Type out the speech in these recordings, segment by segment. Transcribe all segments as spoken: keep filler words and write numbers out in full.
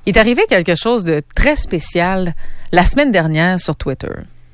Il est arrivé quelque chose de très spécial la semaine dernière sur Twitter.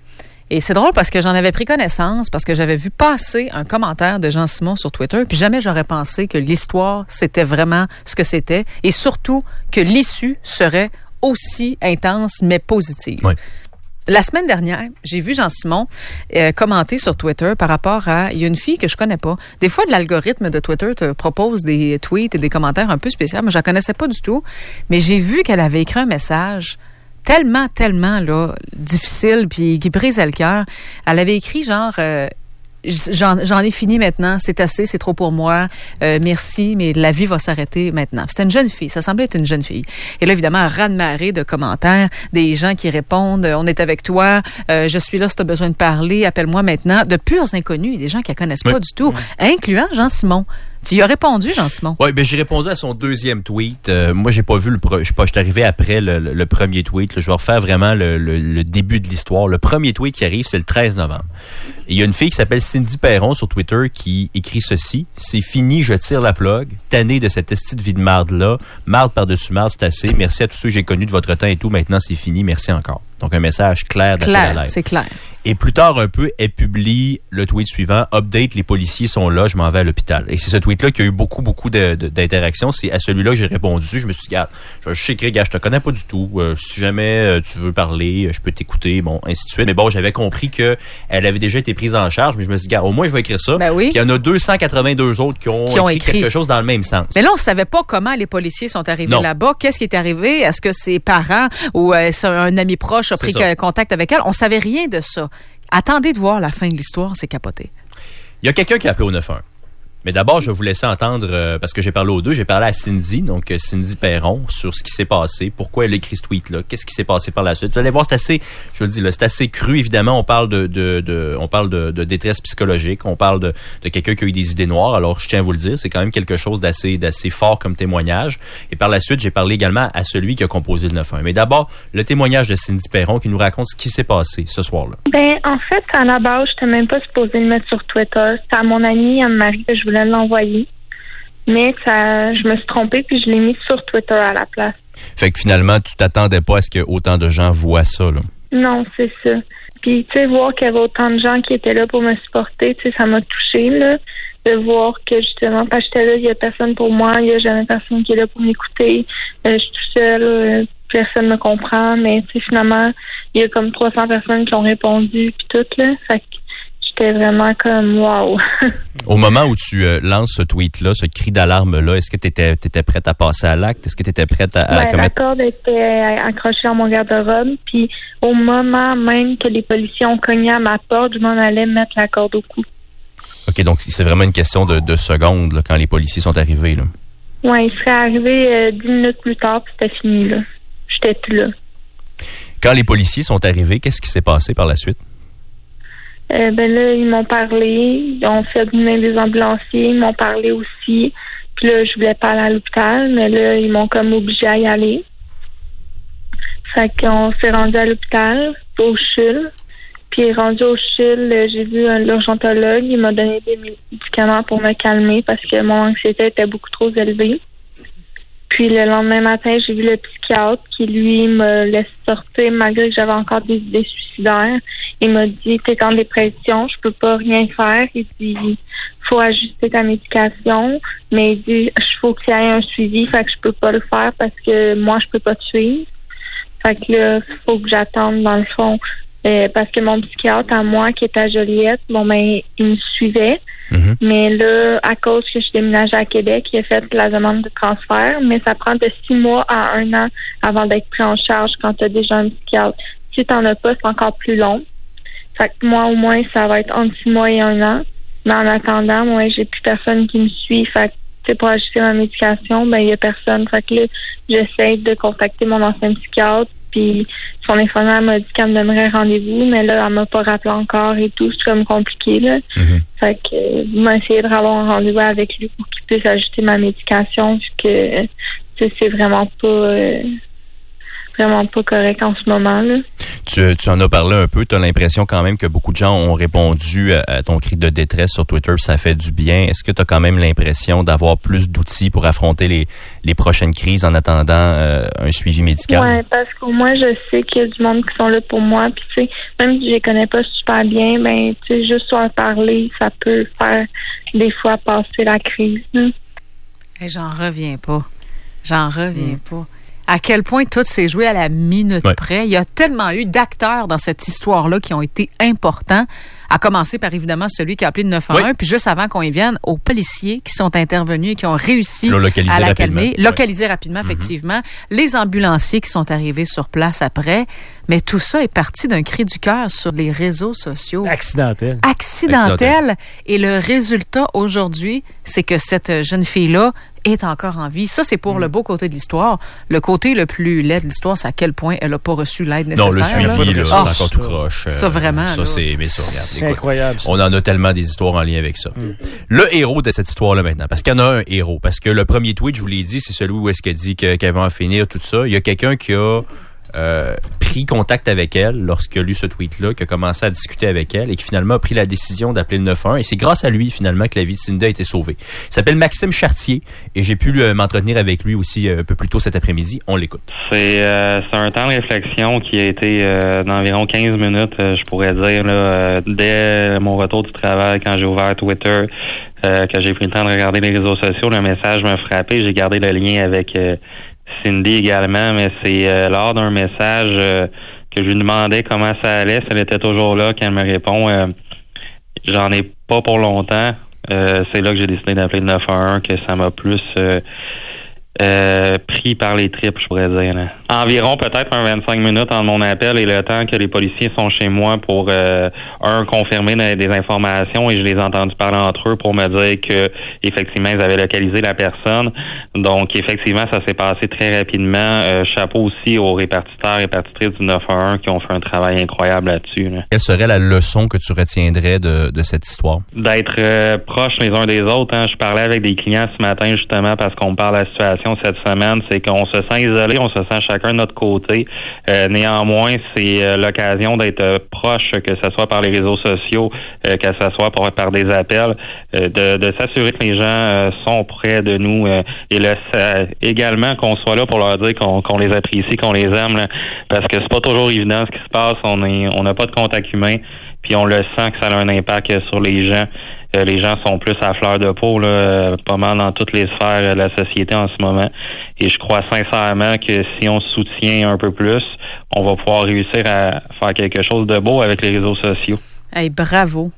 Et c'est drôle parce que j'en avais pris connaissance, parce que j'avais vu passer un commentaire de Jean Simon sur Twitter, puis jamais j'aurais pensé que l'histoire, c'était vraiment ce que c'était, et surtout que l'issue serait aussi intense, mais positive. Oui. La semaine dernière, j'ai vu Jean Simon euh, commenter sur Twitter par rapport à... Il y a une fille que je connais pas. Des fois, l'algorithme de Twitter te propose des tweets et des commentaires un peu spéciaux. Moi, je la connaissais pas du tout. Mais j'ai vu qu'elle avait écrit un message tellement, tellement là difficile puis qui brisait le cœur. Elle avait écrit genre... Euh, J'en, j'en ai fini maintenant, c'est assez, c'est trop pour moi, euh, merci, mais la vie va s'arrêter maintenant. C'était une jeune fille, ça semblait être une jeune fille. Et là, évidemment, un raz-de-marée de commentaires, des gens qui répondent, on est avec toi, euh, je suis là si tu as besoin de parler, appelle-moi maintenant, de purs inconnus, des gens qui la connaissent oui. pas du tout, incluant Jean Simon. Tu y as répondu, Jean Simon? Oui, ben j'ai répondu à son deuxième tweet. Euh, moi, j'ai pas vu le. Pre- je suis pas, je suis arrivé après le, le, le premier tweet. Là. Je vais refaire vraiment le, le, le début de l'histoire. Le premier tweet qui arrive, c'est le treize novembre. Et il y a une fille qui s'appelle Cindy Perron sur Twitter qui écrit ceci. C'est fini, je tire la plug. Tanné de cette esti de vie de marde-là. Marde par-dessus marde, c'est assez. Merci à tous ceux que j'ai connus de votre temps et tout. Maintenant, c'est fini. Merci encore. Donc, un message clair d'appel à l'aide. C'est clair. Et plus tard un peu, elle publie le tweet suivant. Update, les policiers sont là, je m'en vais à l'hôpital. Et c'est ce tweet-là qui a eu beaucoup, beaucoup de, de, d'interactions. C'est à celui-là que j'ai répondu. Je me suis dit, regarde, je sais que, regarde, je te connais pas du tout. Euh, si jamais euh, tu veux parler, je peux t'écouter, bon, ainsi de suite. Mais bon, j'avais compris que elle avait déjà été prise en charge, mais je me suis dit, regarde, au moins, je vais écrire ça. Ben oui. Puis il y en a deux cent quatre-vingt-deux autres qui ont, qui ont écrit, écrit quelque chose dans le même sens. Mais là, on savait pas comment les policiers sont arrivés non. là-bas. Qu'est-ce qui est arrivé? Est-ce que ses parents ou euh, un ami proche a pris contact avec elle? On savait rien de ça. Attendez de voir la fin de l'histoire, c'est capoté. Il y a quelqu'un qui a appelé au neuf un un. Mais d'abord, je vais vous laisser entendre, euh, parce que j'ai parlé aux deux, j'ai parlé à Cindy, donc euh, Cindy Perron, sur ce qui s'est passé, pourquoi elle a écrit ce tweet-là, qu'est-ce qui s'est passé par la suite. Vous allez voir, c'est assez, je le dis, là, c'est assez cru, évidemment, on parle de, de, de on parle de, de détresse psychologique, on parle de, de quelqu'un qui a eu des idées noires, alors je tiens à vous le dire, c'est quand même quelque chose d'assez, d'assez fort comme témoignage. Et par la suite, j'ai parlé également à celui qui a composé le neuf un un. Mais d'abord, le témoignage de Cindy Perron qui nous raconte ce qui s'est passé ce soir-là. Ben, en fait, à la base, je n'étais même pas supposée le mettre sur Twitter. C'était à mon amie Anne-Marie que je voulais l'envoyer. Mais ça, je me suis trompée puis je l'ai mis sur Twitter à la place. Fait que finalement, tu t'attendais pas à ce que autant de gens voient ça, là? Non, c'est ça. Puis, tu sais, voir qu'il y avait autant de gens qui étaient là pour me supporter, tu sais, ça m'a touchée, là, de voir que justement, quand j'étais là, il y a personne pour moi, il y a jamais personne qui est là pour m'écouter. Euh, je suis toute seule, euh, personne me comprend, mais tu sais, finalement, il y a comme trois cents personnes qui ont répondu puis tout, là. Fait que j'étais vraiment comme wow. Au moment où tu euh, lances ce tweet-là, ce cri d'alarme-là, est-ce que tu étais prête à passer à l'acte? Est-ce que tu étais prête à, à ben, commettre... la corde était accrochée à mon garde-robe, puis au moment même que les policiers ont cogné à ma porte, je m'en allais mettre la corde au cou. OK, donc c'est vraiment une question de, de secondes là, quand les policiers sont arrivés, là. Oui, ils seraient arrivés euh, dix minutes plus tard, puis c'était fini, là. J'étais plus là. Quand les policiers sont arrivés, qu'est-ce qui s'est passé par la suite? Euh, ben là, ils m'ont parlé, ils ont fait venir des ambulanciers, ils m'ont parlé aussi. Puis là, je voulais pas aller à l'hôpital, mais là, ils m'ont comme obligé à y aller. Fait qu'on s'est rendu à l'hôpital, au C H U L. Puis rendu au C H U L, j'ai vu un urgentologue, il m'a donné des médicaments pour me calmer parce que mon anxiété était beaucoup trop élevée. Puis le lendemain matin, j'ai vu le psychiatre qui, lui, me laisse sortir malgré que j'avais encore des idées suicidaires. Il m'a dit, t'es en dépression, je peux pas rien faire. Il dit, faut ajuster ta médication. Mais il dit, il faut qu'il y ait un suivi, fait que je peux pas le faire parce que moi, je peux pas te suivre. Fait que là, il faut que j'attende dans le fond. Euh, parce que mon psychiatre à moi, qui est à Joliette, bon ben, il me suivait. Mm-hmm. Mais là, à cause que je suis déménagée à Québec, il a fait la demande de transfert, mais ça prend de six mois à un an avant d'être pris en charge quand tu as déjà un psychiatre. Si tu n'en as pas, c'est encore plus long. Fait que moi, au moins, ça va être entre six mois et un an. Mais en attendant, moi, j'ai plus personne qui me suit. Fait que, tu sais, pour ajuster ma médication, ben, il y a personne. Fait que là, j'essaie de contacter mon ancien psychiatre. Puis son infirmière m'a dit qu'elle me donnerait rendez-vous, mais là, elle m'a pas rappelé encore et tout. C'est comme compliqué, là. Mm-hmm. Fait que euh, je vais essayer de avoir un rendez-vous avec lui pour qu'il puisse ajuster ma médication, puisque euh, c'est vraiment pas... Euh, vraiment pas correct en ce moment, là. Tu, tu en as parlé un peu. Tu as l'impression quand même que beaucoup de gens ont répondu à, à ton cri de détresse sur Twitter. Ça fait du bien. Est-ce que tu as quand même l'impression d'avoir plus d'outils pour affronter les, les prochaines crises en attendant euh, un suivi médical? Oui, parce qu'au moins, je sais qu'il y a du monde qui sont là pour moi. Puis, tu sais, même si je les connais pas super bien, ben, tu sais, juste en parler, ça peut faire des fois passer la crise. Hein. Hey, j'en reviens pas. J'en reviens mmh. pas. À quel point tout s'est joué à la minute ouais. près. Il y a tellement eu d'acteurs dans cette histoire-là qui ont été importants, à commencer par évidemment celui qui a appelé le neuf un un, oui. puis juste avant qu'on y vienne, aux policiers qui sont intervenus et qui ont réussi à la calmer, localiser ouais. rapidement, effectivement, mm-hmm. les ambulanciers qui sont arrivés sur place après. Mais tout ça est parti d'un cri du cœur sur les réseaux sociaux. Accidentel. Accidentel. Accidentel. Et le résultat aujourd'hui, c'est que cette jeune fille-là est encore en vie. Ça, c'est pour mmh. le beau côté de l'histoire. Le côté le plus laid de l'histoire, c'est à quel point elle n'a pas reçu l'aide nécessaire. Non, le suivi, là, là, c'est encore tout croche. Ça, vraiment. Ça, là. c'est, mais ça, regarde, c'est incroyable. Ça. On en a tellement des histoires en lien avec ça. Mmh. Le héros de cette histoire-là maintenant, parce qu'il y en a un héros. Parce que le premier tweet, je vous l'ai dit, c'est celui où est-ce qu'elle dit que, qu'elle va en finir, tout ça. Il y a quelqu'un qui a Euh, pris contact avec elle lorsqu'il a lu ce tweet-là, qui a commencé à discuter avec elle et qui finalement a pris la décision d'appeler le neuf un un. Et c'est grâce à lui, finalement, que la vie de Cindy a été sauvée. Il s'appelle Maxime Chartier et j'ai pu euh, m'entretenir avec lui aussi euh, un peu plus tôt cet après-midi. On l'écoute. C'est, euh, c'est un temps de réflexion qui a été euh, d'environ quinze minutes, euh, je pourrais dire, là, euh, dès mon retour du travail, quand j'ai ouvert Twitter, euh, que j'ai pris le temps de regarder les réseaux sociaux, le message m'a frappé. J'ai gardé le lien avec euh, Cindy également, mais c'est euh, lors d'un message euh, que je lui demandais comment ça allait, si elle était toujours là, qu'elle me répond euh, j'en ai pas pour longtemps. Euh, c'est là que j'ai décidé d'appeler le neuf un un, que ça m'a plus euh, euh, pris par les tripes, je pourrais dire. Là. Environ peut-être un vingt-cinq minutes entre mon appel et le temps que les policiers sont chez moi pour euh, un confirmer des informations, et je les ai entendus parler entre eux pour me dire que effectivement ils avaient localisé la personne. Donc effectivement ça s'est passé très rapidement. Euh, chapeau aussi aux répartiteurs et répartitrices du neuf un un qui ont fait un travail incroyable là-dessus. Là. Quelle serait la leçon que tu retiendrais de, de cette histoire? D'être euh, proches les uns des autres. Hein. Je parlais avec des clients ce matin justement parce qu'on me parle de la situation cette semaine, c'est qu'on se sent isolé, on se sent chacun de notre côté. Euh, néanmoins, c'est euh, l'occasion d'être euh, proche, que ce soit par les réseaux sociaux, euh, que ce soit par, par des appels, euh, de, de s'assurer que les gens euh, sont près de nous euh, et le, euh, également qu'on soit là pour leur dire qu'on, qu'on les apprécie, qu'on les aime, là, parce que c'est pas toujours évident ce qui se passe. On est, on n'a pas de contact humain, puis on le sent que ça a un impact sur les gens. Euh, les gens sont plus à fleur de peau, là, euh, pas mal dans toutes les sphères de la société en ce moment. Et je crois sincèrement que si on se soutient un peu plus, on va pouvoir réussir à faire quelque chose de beau avec les réseaux sociaux. Hey, bravo.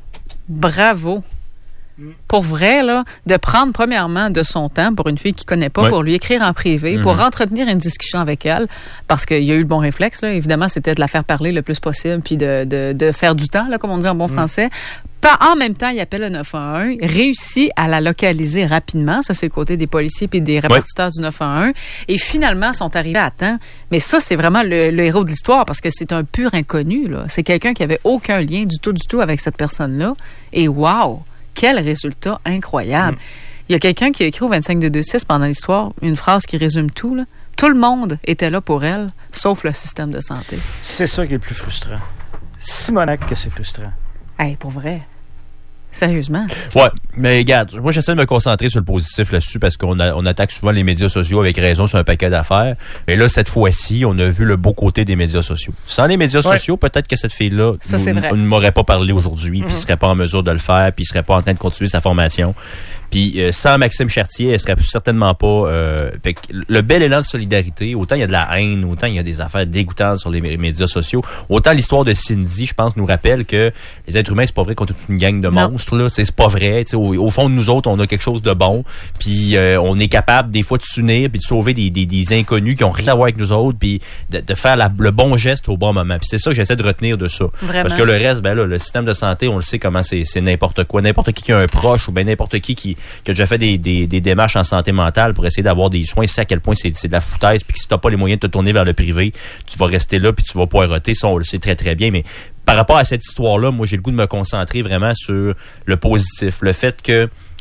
Bravo. Pour vrai, là, de prendre premièrement de son temps pour une fille qu'il connaît pas, oui. pour lui écrire en privé, mm-hmm. pour entretenir une discussion avec elle, parce qu'il y a eu le bon réflexe, là. Évidemment, c'était de la faire parler le plus possible, puis de, de, de faire du temps, là, comme on dit en bon mm. français. Pas, en même temps, il appelle le neuf un un, réussit à la localiser rapidement. Ça, c'est le côté des policiers puis des répartiteurs oui. du neuf un un. Et finalement, sont arrivés à temps. Mais ça, c'est vraiment le, le héros de l'histoire parce que c'est un pur inconnu, là. C'est quelqu'un qui avait aucun lien du tout, du tout avec cette personne-là. Et wow! Quel résultat incroyable! Mm. Il y a quelqu'un qui a écrit au vingt-cinq deux vingt-six pendant l'histoire une phrase qui résume tout, là. Tout le monde était là pour elle, sauf le système de santé. C'est ça qui est le plus frustrant. Simonac que c'est frustrant. Hey, pour vrai. Sérieusement? Ouais, mais regarde, moi j'essaie de me concentrer sur le positif là-dessus parce qu'on a, on attaque souvent les médias sociaux avec raison sur un paquet d'affaires. Mais là, cette fois-ci, on a vu le beau côté des médias sociaux. Sans les médias ouais. sociaux, peut-être que cette fille-là Ça, n- n- ne m'aurait pas parlé aujourd'hui, mm-hmm. puis serait pas en mesure de le faire, puis serait pas en train de continuer sa formation. Puis euh, sans Maxime Chartier, elle serait certainement pas... Euh, fait que le bel élan de solidarité, autant il y a de la haine, autant il y a des affaires dégoûtantes sur les médias sociaux, autant l'histoire de Cindy, je pense, nous rappelle que les êtres humains, c'est pas vrai qu'on est toute une gang de non. monstres. Là, c'est pas vrai. Au, au fond de nous autres, on a quelque chose de bon. Puis euh, on est capable des fois de s'unir puis de sauver des, des, des inconnus qui ont rien à voir avec nous autres, puis de, de faire la, le bon geste au bon moment. Puis c'est ça que j'essaie de retenir de ça. Vraiment? Parce que le reste, ben là, le système de santé, on le sait comment c'est, c'est n'importe quoi. N'importe qui qui a un proche ou ben n'importe qui qui, qui a déjà fait des, des, des démarches en santé mentale pour essayer d'avoir des soins, c'est à quel point c'est, c'est de la foutaise. Puis que si t'as pas les moyens de te tourner vers le privé, tu vas rester là puis tu vas poireauter. Ça, on le sait très très bien. Mais par rapport à cette histoire-là, moi, j'ai le goût de me concentrer vraiment sur le positif. Le fait que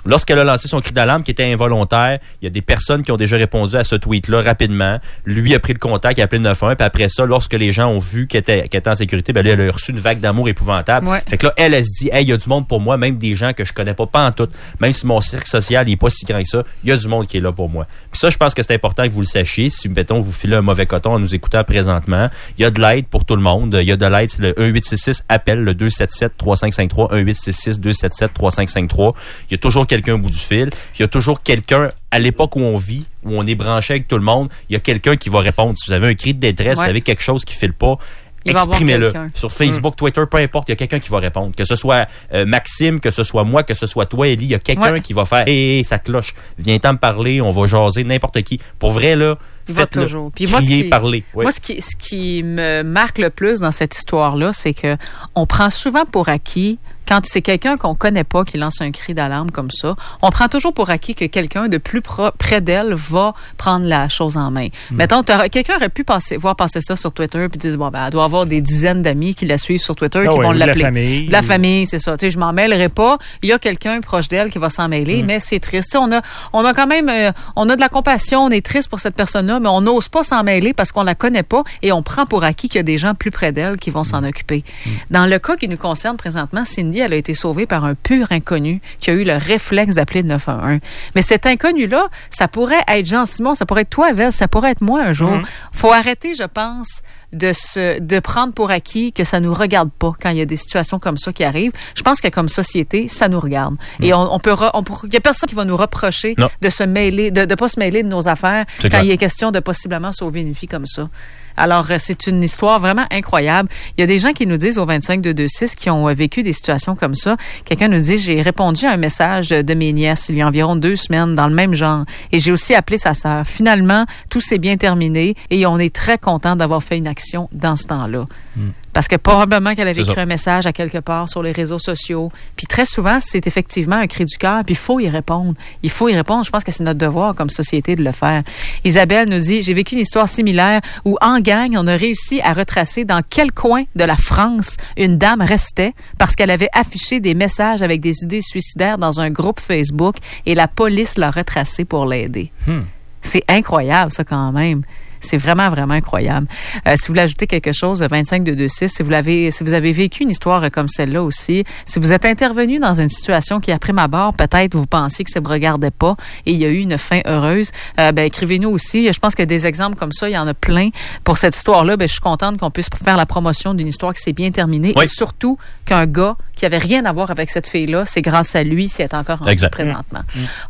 Lorsqu'elle a lancé son cri d'alarme qui était involontaire, il y a des personnes qui ont déjà répondu à ce tweet-là rapidement. Lui a pris le contact, il a appelé le neuf un un, puis après ça, lorsque les gens ont vu qu'elle était, qu'elle était en sécurité, ben là, elle a reçu une vague d'amour épouvantable. Ouais. Fait que là, elle, elle se dit, hey, il y a du monde pour moi, même des gens que je connais pas, pas en tout. Même si mon cercle social n'est pas si grand que ça, il y a du monde qui est là pour moi. Puis ça, je pense que c'est important que vous le sachiez. Si, mettons, vous filez un mauvais coton en nous écoutant présentement, il y a de l'aide pour tout le monde. Il y a de l'aide, c'est le un huit six six appel, le deux sept sept trois cinq cinq trois, un huit six six deux sept sept trois cinq cinq trois. Il y a toujours quelqu'un au bout du fil. Il y a toujours quelqu'un, à l'époque où on vit, où on est branché avec tout le monde, il y a quelqu'un qui va répondre. Si vous avez un cri de détresse, ouais. si vous avez quelque chose qui ne file pas, il exprimez-le. Sur Facebook, mmh. Twitter, peu importe, il y a quelqu'un qui va répondre. Que ce soit euh, Maxime, que ce soit moi, que ce soit toi, Élie, il y a quelqu'un ouais. qui va faire « Hé, hey, ça cloche, viens-t'en me parler, on va jaser, n'importe qui. » Pour vrai, là, il va faites-le. toujours. Puis crier, moi, ce qui, parler. Oui. Moi, ce qui, ce qui me marque le plus dans cette histoire-là, c'est que on prend souvent pour acquis, quand c'est quelqu'un qu'on connaît pas qui lance un cri d'alarme comme ça, on prend toujours pour acquis que quelqu'un de plus pro- près d'elle va prendre la chose en main. Mm. Mettons, quelqu'un aurait pu passer, voir passer ça sur Twitter puis dire, bon, ben, elle doit avoir des dizaines d'amis qui la suivent sur Twitter, ah qui ouais, vont l'appeler. De la famille. De la famille, c'est ça. Tu sais, je m'en mêlerai pas. Il y a quelqu'un proche d'elle qui va s'en mêler, mm. mais c'est triste. Tu sais, on a, on a quand même, euh, on a de la compassion, on est triste pour cette personne-là, mais on n'ose pas s'en mêler parce qu'on la connaît pas et on prend pour acquis qu'il y a des gens plus près d'elle qui vont mm. s'en occuper. Mm. Dans le cas qui nous concerne présentement, Cindy, elle a été sauvée par un pur inconnu qui a eu le réflexe d'appeler le neuf un un. Mais cet inconnu-là, ça pourrait être Jean-Simon, ça pourrait être toi, Vel, ça pourrait être moi un jour. Mm. Faut arrêter, je pense, de se, de prendre pour acquis que ça nous regarde pas quand il y a des situations comme ça qui arrivent. Je pense que comme société, ça nous regarde. Mm. Et on, on peut, on peut, il y a personne qui va nous reprocher non. de se mêler, de, de pas se mêler de nos affaires c'est quand clair. Il est question de possiblement sauver une fille comme ça. Alors, c'est une histoire vraiment incroyable. Il y a des gens qui nous disent au vingt-cinq deux deux six qui ont vécu des situations comme ça. Quelqu'un nous dit, j'ai répondu à un message de mes nièces il y a environ deux semaines dans le même genre et j'ai aussi appelé sa sœur. Finalement, tout s'est bien terminé et on est très content d'avoir fait une action dans ce temps-là. Mm. Parce que probablement qu'elle avait écrit un message à quelque part sur les réseaux sociaux. Puis très souvent, c'est effectivement un cri du cœur, puis il faut y répondre. Il faut y répondre. Je pense que c'est notre devoir comme société de le faire. Isabelle nous dit, j'ai vécu une histoire similaire où en gang, on a réussi à retracer dans quel coin de la France une dame restait parce qu'elle avait affiché des messages avec des idées suicidaires dans un groupe Facebook et la police l'a retracée pour l'aider. Hmm. C'est incroyable, ça, quand même. C'est vraiment, vraiment incroyable. Euh, si vous voulez ajouter quelque chose, vingt-cinq deux deux six, si vous l'avez, si vous avez vécu une histoire comme celle-là aussi, si vous êtes intervenu dans une situation qui, après ma barre, peut-être vous pensiez que ça vous regardait pas et il y a eu une fin heureuse, euh, ben, écrivez-nous aussi. Je pense que des exemples comme ça, il y en a plein. Pour cette histoire-là, ben, je suis contente qu'on puisse faire la promotion d'une histoire qui s'est bien terminée oui. et surtout qu'un gars qui avait rien à voir avec cette fille-là, c'est grâce à lui si elle est encore en vie présentement. Mmh.